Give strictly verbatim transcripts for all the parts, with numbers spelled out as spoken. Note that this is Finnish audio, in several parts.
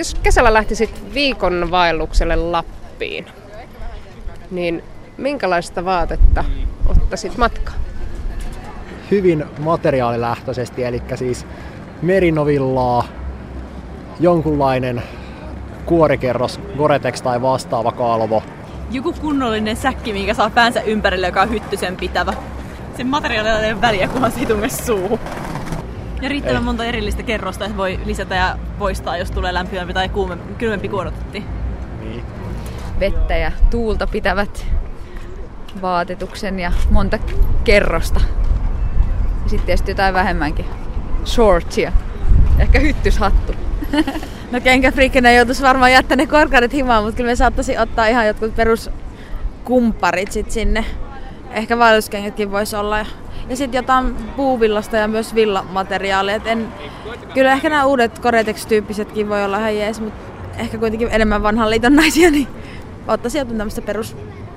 Jos kesällä lähtisit viikon vaellukselle Lappiin, niin minkälaista vaatetta ottaisit matkaan? Hyvin materiaalilähtöisesti, eli siis merinovillaa, jonkunlainen kuorikerros, Gore-Tex tai vastaava kalvo. Joku kunnollinen säkki, minkä saa päänsä ympärille, joka on hyttysen pitävä. Sen materiaalilla ei ole väliä, kunhan se ei tunne suuhun. Ja riittävän ei. Monta erillistä kerrosta, että voi lisätä ja poistaa, jos tulee lämpimämpi tai kuumempi, kylmempi kuorotetti. Niin. Vettä ja tuulta pitävät vaatetuksen ja monta kerrosta. Ja sitten tietysti jotain vähemmänkin. Shortsia. Ehkä hyttyshattu. No kenkäfriikkinä joutuisi varmaan jättää ne korkarit himaan, mutta kyllä me saattaisi ottaa ihan jotkut peruskumpparit sit sinne. Ehkä vaelluskengätkin voisi olla. Ja sitten jotain puuvillasta ja myös villamateriaalia. En, kyllä ehkä nämä uudet Gore-Tex-tyyppisetkin voi olla ihan jees, mutta ehkä kuitenkin enemmän vanhan liiton naisia, niin ottaisin jotain tämmöistä perus,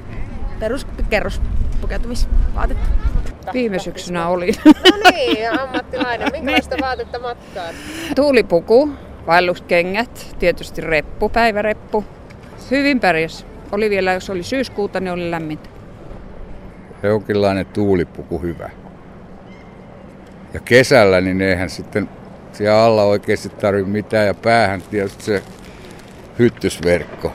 peruskerrospukeutumisvaatetta. Viime syksynä oli. No niin, ammattilainen. Minkälaista vaatetta matkaan? Tuulipuku, vaelluskengät, tietysti reppu, päiväreppu. Hyvin pärjäs. Oli vielä, jos oli syyskuuta, niin oli lämmintä. Jonkinlainen tuulipuku hyvä. Ja kesällä, niin eihän sitten siellä alla oikeasti tarvitse mitään. Ja päähän tietysti se hyttysverkko.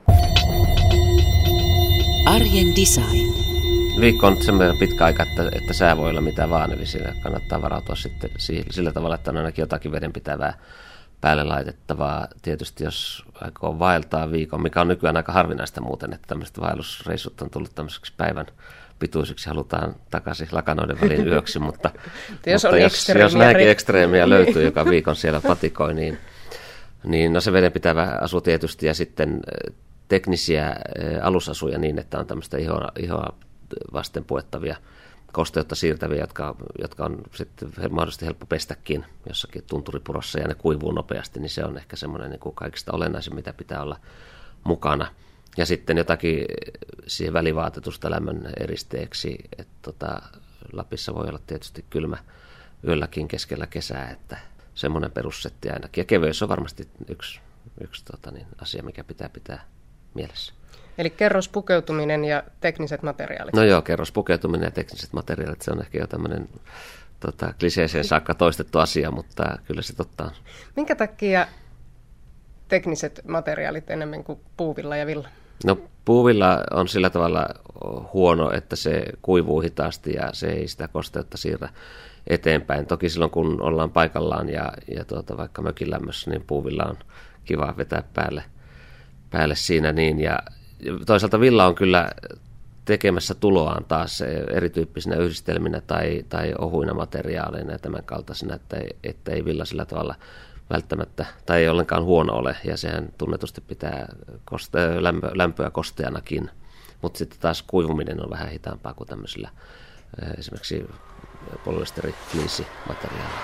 Arjen design. Viikko on semmoinen pitkä aika, että, että sää voi olla mitä vaan, eli siinä kannattaa varautua sitten sillä tavalla, että on ainakin jotakin vedenpitävää päälle laitettavaa. Tietysti jos aikoo vaeltaa viikon, mikä on nykyään aika harvinaista muuten, että tämmöiset vaellusreissut on tullut tämmöiseksi päivän pituisiksi, halutaan takaisin lakanoiden väliin yöksi, mutta, jos, mutta jos, jos näinkin ekstreemiä löytyy, joka viikon siellä patikoi, niin, niin no se vedenpitävä asu tietysti ja sitten teknisiä alusasuja niin, että on tämmöistä ihoa, ihoa vasten puettavia kosteutta siirtäviä, jotka, jotka on sitten mahdollisesti helppo pestäkin jossakin tunturipurossa ja ne kuivuu nopeasti, niin se on ehkä semmoinen niin kuin kaikista olennaisin, mitä pitää olla mukana. Ja sitten jotakin siihen välivaatetusta lämmön eristeeksi, että tota, Lapissa voi olla tietysti kylmä yölläkin keskellä kesää, että semmoinen perussetti ainakin. Ja keveys on varmasti yksi, yksi tota niin, asia, mikä pitää pitää mielessä. Eli kerrospukeutuminen ja tekniset materiaalit. No joo, kerrospukeutuminen ja tekniset materiaalit, se on ehkä jo tämmöinen tota, kliseeseen saakka toistettu asia, mutta kyllä se totta on. Minkä takia tekniset materiaalit enemmän kuin puuvilla ja villa? No puuvilla on sillä tavalla huono, että se kuivuu hitaasti ja se ei sitä kosteutta siirrä eteenpäin. Toki silloin kun ollaan paikallaan ja, ja tuota, vaikka mökin lämmössä, niin puuvilla on kiva vetää päälle, päälle siinä niin. Ja toisaalta villa on kyllä tekemässä tuloaan taas erityyppisinä yhdistelminä tai, tai ohuina materiaaleina ja tämän kaltaisina, että ei, että ei villa sillä tavalla välttämättä, tai ei ollenkaan huono ole, ja sehän tunnetusti pitää koste- lämpö, lämpöä kosteanakin, mutta sitten taas kuivuminen on vähän hitaampaa kuin tämmöisillä esimerkiksi polyesteri-fliisimateriaalilla.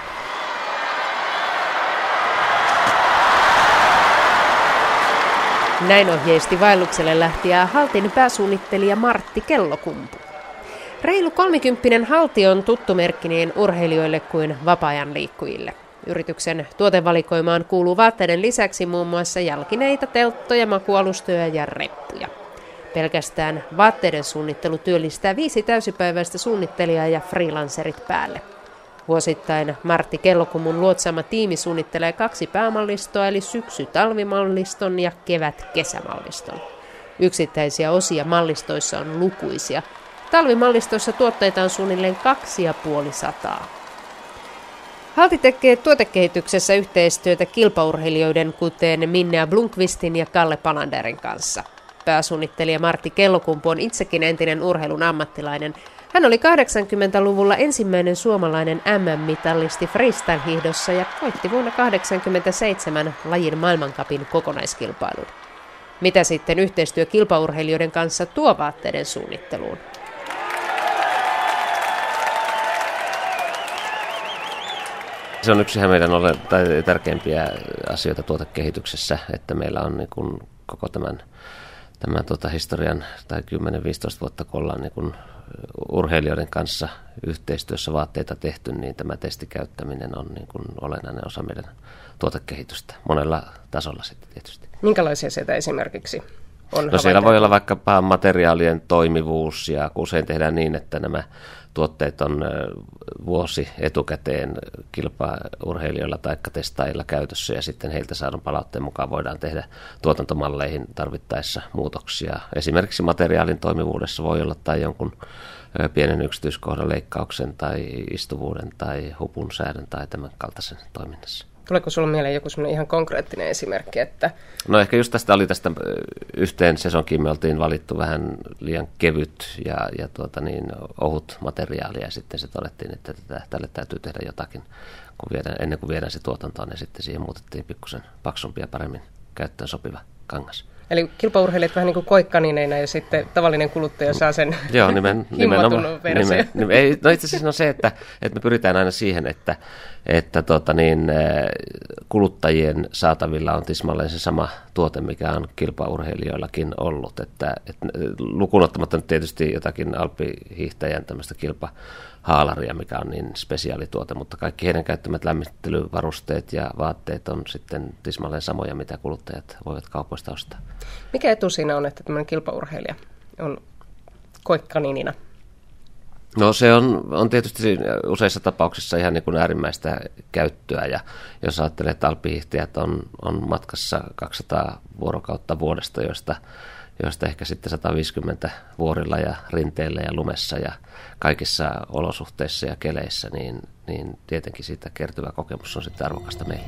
Näin ohjeisti vaellukselle lähtijää Haltin pääsuunnittelija Martti Kellokumpu. Reilu kolmikymppinen Halti on tuttu merkki niin urheilijoille kuin vapaa-ajan liikkujille. Yrityksen tuotevalikoimaan kuuluu vaatteiden lisäksi muun muassa jalkineita, telttoja, makualustoja ja reppuja. Pelkästään vaatteiden suunnittelu työllistää viisi täysipäiväistä suunnittelijaa ja freelancerit päälle. Vuosittain Martti Kellokumun luotsaama tiimi suunnittelee kaksi päämallistoa, eli syksy-talvimalliston ja kevät-kesämalliston. Yksittäisiä osia mallistoissa on lukuisia. Talvimallistoissa tuotteita on suunnilleen kaksi ja puoli sataa. Halti tekee tuotekehityksessä yhteistyötä kilpaurheilijoiden, kuten Minnea Blomqvistin ja Kalle Palanderin kanssa. Pääsuunnittelija Martti Kellokumpu on itsekin entinen urheilun ammattilainen. Hän oli kahdeksankymmentäluvulla ensimmäinen suomalainen M M-mitallisti freestyle-hiihdossa ja voitti vuonna tuhatyhdeksänsataakahdeksankymmentäseitsemän lajin maailmancupin kokonaiskilpailun. Mitä sitten yhteistyö kilpaurheilijoiden kanssa tuo vaatteiden suunnitteluun? Se on yksi meidän ole, tai tärkeimpiä asioita tuotekehityksessä, että meillä on niin kuin koko tämän tämän tota, historian tai kymmenen viisitoista vuotta, kun ollaan niin kun urheilijoiden kanssa yhteistyössä vaatteita tehty, niin tämä testikäyttäminen on niin kun olennainen osa meidän tuotekehitystä monella tasolla sitten tietysti. Minkälaisia sieltä esimerkiksi on? No siellä voi olla vaikkapa materiaalien toimivuus, ja usein tehdään niin, että nämä tuotteet on vuosi etukäteen kilpaurheilijoilla tai testaajilla käytössä, ja sitten heiltä saadun palautteen mukaan voidaan tehdä tuotantomalleihin tarvittaessa muutoksia. Esimerkiksi materiaalin toimivuudessa voi olla tai jonkun pienen yksityiskohdan leikkauksen tai istuvuuden tai hupun säädön tai tämän kaltaisen toiminnassa. Tuleeko sinulla mieleen joku sellainen ihan konkreettinen esimerkki? Että... No ehkä just tästä oli tästä yhteen sesonkiin me oltiin valittu vähän liian kevyt ja, ja tuota niin, ohut materiaali, ja sitten se todettiin, että tätä, tälle täytyy tehdä jotakin kun viedään, ennen kuin viedään se tuotantoon, ja sitten siihen muutettiin pikkusen paksumpi ja paremmin käyttöön sopiva kangas. Eli kilpaurheilijat vähän niin kuin koikkanineina, ja sitten tavallinen kuluttaja saa sen Joo, nimen, himmatunut versio. Nimen, nimen, ei, no itse asiassa on se, että, että me pyritään aina siihen, että, että tota niin, kuluttajien saatavilla on tismalleen se sama tuote, mikä on kilpaurheilijoillakin ollut. Että, että lukuun ottamatta nyt tietysti jotakin alppihiihtäjän tämmöistä kilpahaalaria, mikä on niin spesiaalituote, mutta kaikki heidän käyttämät lämmittelyvarusteet ja vaatteet on sitten tismalleen samoja, mitä kuluttajat voivat kaupoista ostaa. Mikä etu siinä on, että tämmöinen kilpaurheilija on koikkaninina? No se on, on tietysti useissa tapauksissa ihan niin kuin äärimmäistä käyttöä, ja jos ajattelee, että alppihiihtäjät on, on matkassa kaksisataa vuorokautta vuodesta, joista, joista ehkä sitten sata viisikymmentä vuorilla ja rinteillä ja lumessa ja kaikissa olosuhteissa ja keleissä, niin, niin tietenkin siitä kertyvä kokemus on sitten arvokasta meille.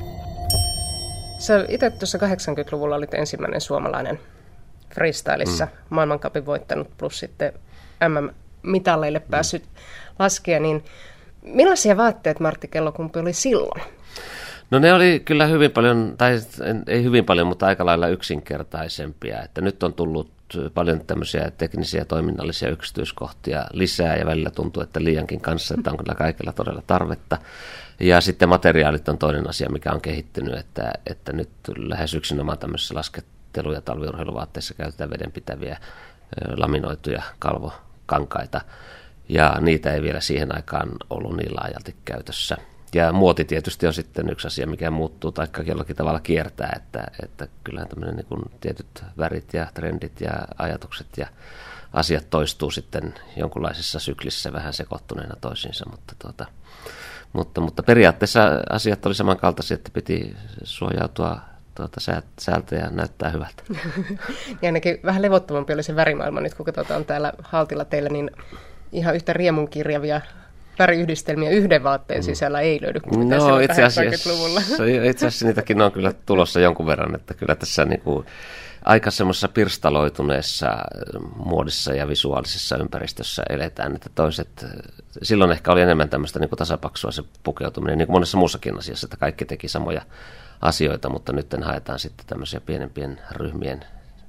Sä itse tuossa kahdeksankymmentäluvulla olit ensimmäinen suomalainen freestylissa mm. maailmancupin voittanut plus sitten M M-mitalleille päässyt mm. laskea, niin millaisia vaatteet Martti Kellokumpu oli silloin? No ne oli kyllä hyvin paljon, tai ei hyvin paljon, mutta aika lailla yksinkertaisempia, että nyt on tullut paljon tämmöisiä teknisiä toiminnallisia yksityiskohtia lisää, ja välillä tuntuu, että liiankin kanssa, että on kyllä kaikilla todella tarvetta. Ja sitten materiaalit on toinen asia, mikä on kehittynyt, että, että nyt lähes yksinomaan tämmöisissä laskettelu- ja talviurheiluvaatteissa käytetään vedenpitäviä laminoituja kalvokankaita, ja niitä ei vielä siihen aikaan ollut niin laajalti käytössä. Ja muoti tietysti on sitten yksi asia, mikä muuttuu tai jollakin tavalla kiertää, että, että kyllähän tämmöinen niin kuin tietyt värit ja trendit ja ajatukset ja asiat toistuu sitten jonkunlaisessa syklissä vähän sekoittuneena toisiinsa, mutta, tuota, mutta, mutta periaatteessa asiat oli samankaltaisia, että piti suojautua tuota säältä ja näyttää hyvältä. Ja ainakin vähän levottomampi oli se värimaailma nyt, kun katsotaan täällä Haltilla teillä, niin ihan yhtä riemunkirjavia väriyhdistelmiä yhden vaatteen sisällä ei löydy, kuin no, silloin itse asiassa, kahdeksankymmentäluvulla. Itse asiassa niitäkin on kyllä tulossa jonkun verran, että kyllä tässä niin kuin aika semmoisessa pirstaloituneessa muodissa ja visuaalisessa ympäristössä eletään, että toiset, silloin ehkä oli enemmän tämmöistä niin kuin tasapaksua se pukeutuminen, niin kuin monessa muussakin asiassa, että kaikki teki samoja asioita, mutta nyt haetaan sitten tämmöisiä pienempien ryhmien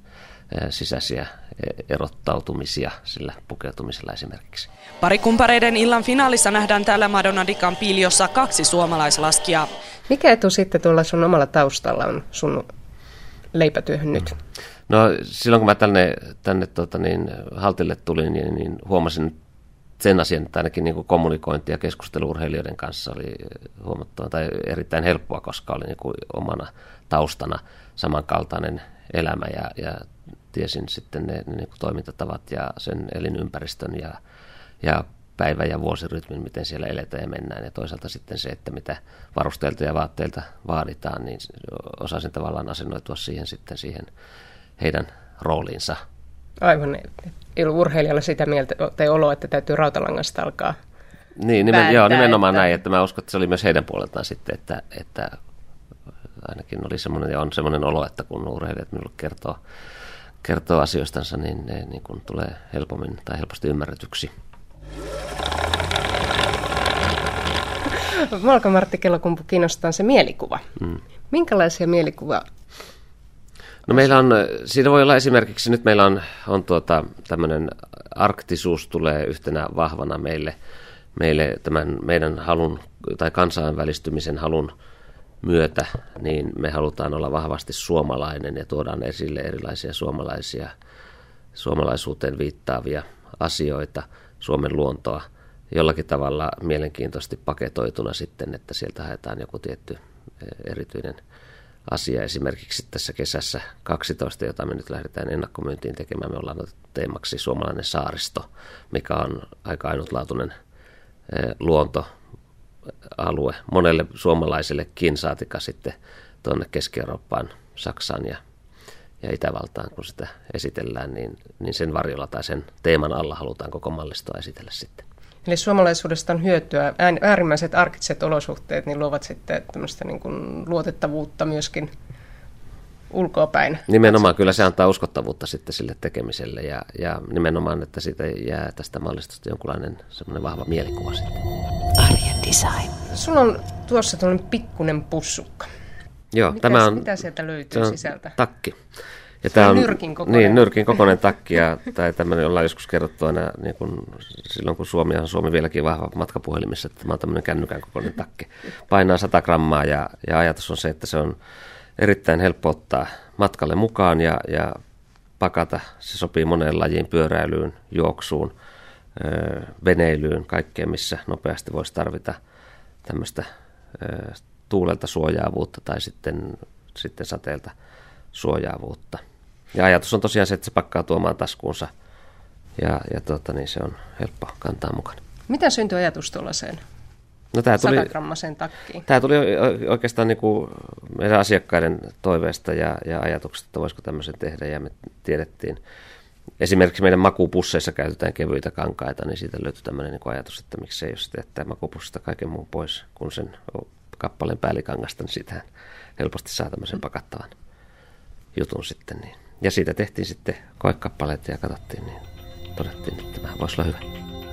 sisäisiä erottautumisia sillä pukeutumisella esimerkiksi. Parikumpareiden illan finaalissa nähdään täällä Madonna di Campigliossa kaksi suomalaislaskijaa. Mikä etu sitten tuolla sun omalla taustalla on sun leipätyöhön nyt? No silloin kun mä tänne, tänne tota niin, Haltille tulin, niin, niin huomasin sen asian, että ainakin niin kuin kommunikointi ja keskustelu urheilijoiden kanssa oli huomattavan tai erittäin helppoa, koska oli niin kuin omana taustana samankaltainen elämä ja, ja tiesin sitten ne, ne niin kuin toimintatavat ja sen elinympäristön ja, ja päivä- ja vuosirytmin, miten siellä eletään ja mennään. Ja toisaalta sitten se, että mitä varusteilta ja vaatteilta vaaditaan, niin osasin tavallaan asennoitua siihen sitten siihen heidän rooliinsa. Aivan. Ei ollut urheilijalla sitä mieltä tai oloa, että täytyy rautalangasta alkaa Niin, nimen, joo, nimenomaan että... näin, että mä uskon, että se oli myös heidän puoleltaan sitten, että, että ainakin oli semmoinen ja on semmoinen olo, että kun urheilijat minulle kertoo, kertoo asioistansa, niin ne niin kuin tulee helpommin tai helposti ymmärretyksi. Mua alkaa Martti Kellokumpu kiinnostaa se mielikuva. Mm. Minkälaisia mielikuvia? No meillä on, siinä voi olla esimerkiksi, nyt meillä on, on tuota, tämmöinen arktisuus tulee yhtenä vahvana meille, meille tämän meidän halun tai kansainvälistymisen halun myötä, niin me halutaan olla vahvasti suomalainen ja tuodaan esille erilaisia suomalaisia, suomalaisuuteen viittaavia asioita, Suomen luontoa jollakin tavalla mielenkiintoisesti paketoituna sitten, että sieltä haetaan joku tietty erityinen asia. Esimerkiksi tässä kesässä kaksitoista, jota me nyt lähdetään ennakkomyyntiin tekemään, me ollaan otettu teemaksi suomalainen saaristo, mikä on aika ainutlaatuinen luontoalue monelle suomalaisillekin, saatika sitten tuonne Keski-Eurooppaan, Saksaan ja, ja Itävaltaan, kun sitä esitellään, niin, niin sen varjolla tai sen teeman alla halutaan koko mallistoa esitellä sitten. Eli suomalaisuudesta on hyötyä. Äärimmäiset arkiset olosuhteet niin luovat sitten tämmöistä niin kuin luotettavuutta myöskin ulkoapäin. Nimenomaan, kyllä se antaa uskottavuutta sitten sille tekemiselle ja, ja nimenomaan, että siitä jää tästä mallistosta jonkunlainen semmoinen vahva mielikuva sitten. Arjen design. Sulla on tuossa tuollainen pikkunen pussukka. Joo, Mitäs, tämä on, mitä sieltä löytyy sisältä? Takki. Ja tämä on nyrkin kokoinen. Niin, nyrkin kokoinen takki, ja, tai tämmöinen ollaan joskus kerrottu aina, niin kun, silloin kun Suomi on Suomi vieläkin vahva matkapuhelimissa, että tämä on tämmöinen kännykän kokoinen takki. Painaa sata grammaa, ja, ja ajatus on se, että se on erittäin helppo ottaa matkalle mukaan ja, ja pakata. Se sopii moneen lajiin, pyöräilyyn, juoksuun, ö, veneilyyn, kaikkeen, missä nopeasti voisi tarvita tämmöistä ö, tuulelta suojaavuutta tai sitten, sitten sateelta suojaavuutta. Ja ajatus on tosiaan se, että se pakkaa tuomaan taskuunsa ja, ja tuota, niin se on helppo kantaa mukana. Mitä syntyi ajatus tuollaiseen no, sata grammaseen takkiin? Tämä tuli oikeastaan niin kuin meidän asiakkaiden toiveesta ja, ja ajatuksesta, että voisiko tämmöisen tehdä, ja me tiedettiin. Esimerkiksi meidän makupusseissa käytetään kevyitä kankaita, niin siitä löytyi tämmöinen niin kuin ajatus, että miksei jos jättää makupussista kaiken muun pois, kun sen kappaleen päällikangasta, niin siitähän helposti saa tämmöisen pakattavan jutun sitten. Niin. Ja siitä tehtiin sitten koekappaleet ja katsottiin, niin todettiin, että tämä voisi olla hyvä.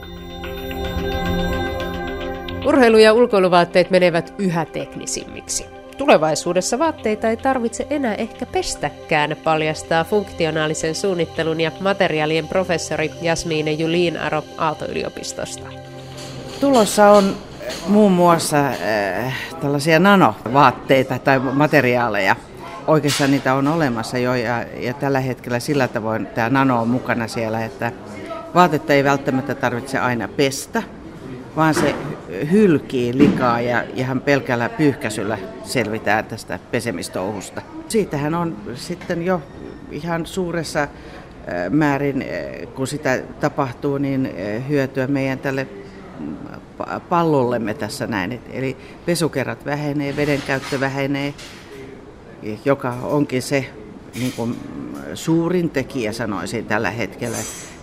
Urheilu- ja ulkoiluvaatteet menevät yhä teknisimmiksi. Tulevaisuudessa vaatteita ei tarvitse enää ehkä pestäkään, paljastaa funktionaalisen suunnittelun ja materiaalien professori Jasmine Julin-Aro Aalto-yliopistosta. Tulossa on muun muassa äh, tällaisia nanovaatteita tai materiaaleja. Oikeastaan niitä on olemassa jo ja, ja tällä hetkellä sillä tavoin tämä nano on mukana siellä, että vaatetta ei välttämättä tarvitse aina pestä, vaan se hylkii likaa ja ihan pelkällä pyyhkäisyllä selvitään tästä pesemistouhusta. Siitähän on sitten jo ihan suuressa määrin, kun sitä tapahtuu, niin hyötyä meidän tälle pallollemme tässä näin. Eli pesukerrat vähenee, vedenkäyttö vähenee, joka onkin se niin kuin suurin tekijä, sanoisin tällä hetkellä.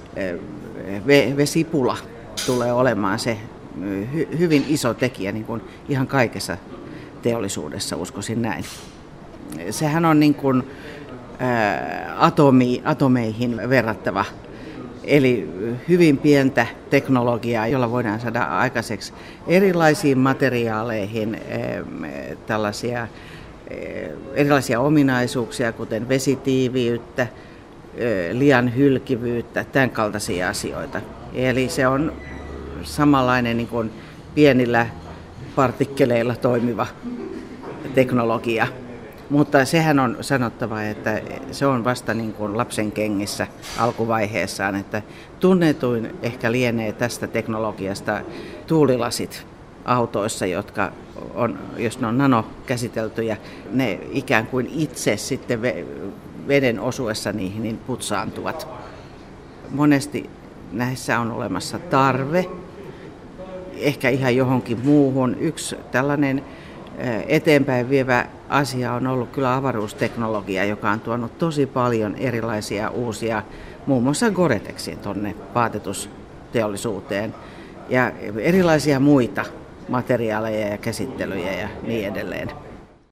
Vesipula tulee olemaan se hy- hyvin iso tekijä niin kuin ihan kaikessa teollisuudessa, uskoisin näin. Sehän on niin kuin ää, atomi, atomeihin verrattava, eli hyvin pientä teknologiaa, jolla voidaan saada aikaiseksi erilaisiin materiaaleihin ää, tällaisia ää, erilaisia ominaisuuksia, kuten vesitiiviyttä, ää, lian hylkivyyttä, tämän kaltaisia asioita. Eli se on samanlainen niin kuin pienillä partikkeleilla toimiva teknologia. Mutta sehän on sanottava, että se on vasta niin kuin lapsen kengissä alkuvaiheessaan, että tunnetuin ehkä lienee tästä teknologiasta tuulilasit autoissa, jotka on, jos ne on nanokäsiteltyjä, ne ikään kuin itse sitten veden osuessa niihin niin putsaantuvat. Monesti näissä on olemassa tarve, ehkä ihan johonkin muuhun. Yksi tällainen eteenpäin vievä asia on ollut kyllä avaruusteknologia, joka on tuonut tosi paljon erilaisia uusia, muun muassa Gore-Texin tuonne vaatetusteollisuuteen ja erilaisia muita materiaaleja ja käsittelyjä ja niin edelleen.